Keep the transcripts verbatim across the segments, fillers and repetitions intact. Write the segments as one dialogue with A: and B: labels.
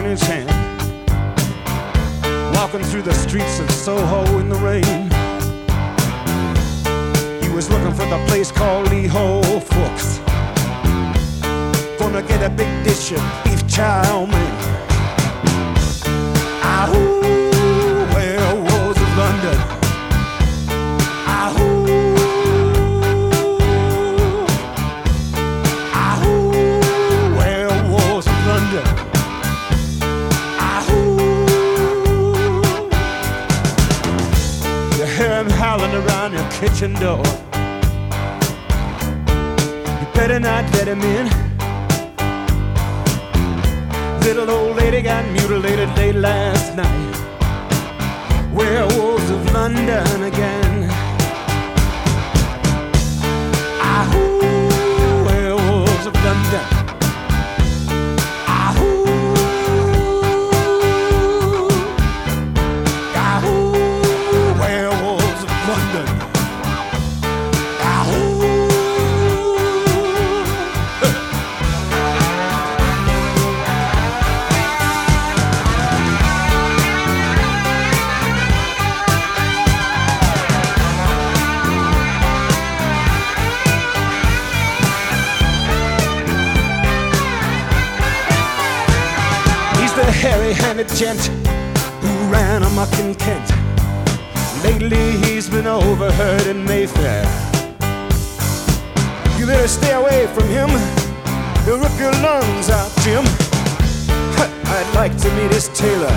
A: his hand, walking through the streets of Soho in the rain. He was looking for the place called Lee Ho Fooks, gonna get a big dish of beef chow mein. Ahoo, werewolves of London. Ahoo, ahoo, werewolves of London. Ahoo, you hear him howling around your kitchen door. You better not let him in. Little old lady got mutilated late last night. Werewolves of London again. Ahoo, werewolves of London. Ahoo, ahoo, werewolves of London. Ahoo. The hairy-handed gent who ran amok in Kent. Lately he's been overheard in Mayfair. You better stay away from him, he'll rip your lungs out, Jim. I'd like to meet his tailor.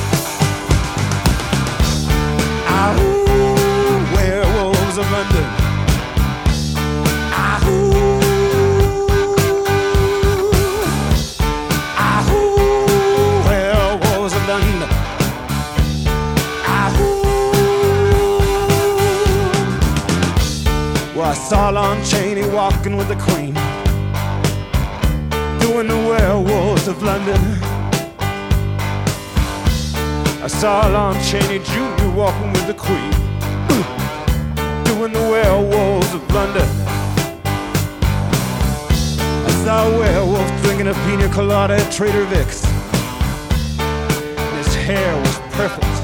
A: Ahoo, werewolves of London. Ahoo. Well, I saw Lon Chaney walking with the Queen, doing the werewolves of London. I saw Lon Chaney Junior walking with the Queen, doing the werewolves of London. I saw a werewolf drinking a pina colada at Trader Vic's, and his hair was perfect